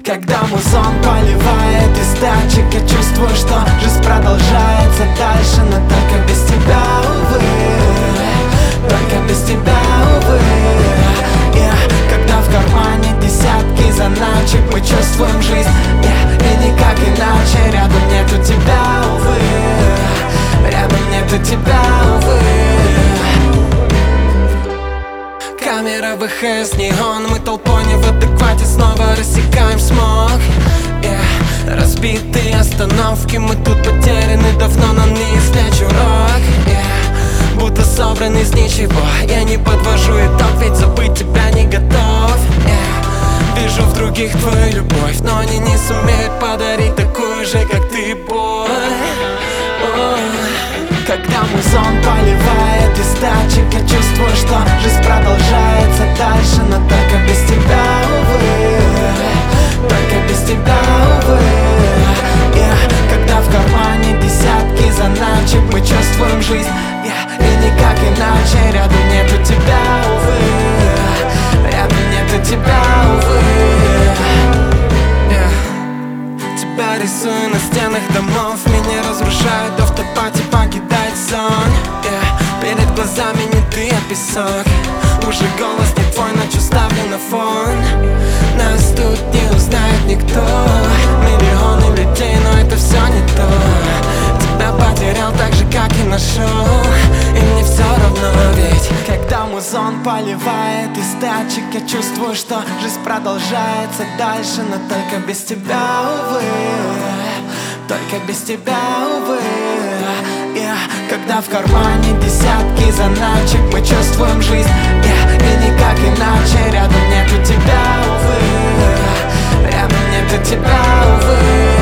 Когда музон поливает из тачек, я чувствую, что жизнь продолжается дальше, но только без тебя, увы. Только без тебя, увы. Когда в кармане десятки заначек, мы чувствуем жизнь, и никак иначе. Рядом нету тебя, увы. Рядом нету тебя, увы. Камера ВХС, неон, мы толпой не в адеквате, снова рассекаем смог. Разбитые остановки, мы тут потеряны давно, но не извлечь урок. Будто собран из ничего, я не подвожу итог, ведь забыть тебя не готов. Вижу в других твою любовь, но они не сумеют подарить такую же, как ты, бой. Когда музон поливает из тачек, я чувствую, что жизнь продолжается дальше, но только без тебя, увы. Только без тебя, увы. Когда в кармане десятки заначек, мы чувствуем жизнь, и никак иначе. Рядом нету тебя, увы. Рядом нету тебя, увы. Тебя рисую на стенах домов, меня разрушают автопати, покидает сон. Перед глазами не ты, а песок. Уже голос не твой, ночью ставлю на фон. Нас тут не узнает никто. Миллионы людей, но это все не то. Тебя потерял так же, как и нашел. И мне все равно, ведь когда музон поливает из тачек, я чувствую, что жизнь продолжается дальше, но только без тебя, увы. Только без тебя, увы. Когда в кармане десятки заначек, мы чувствуем жизнь, и никак иначе. Рядом нету тебя, увы. Рядом нету тебя, увы.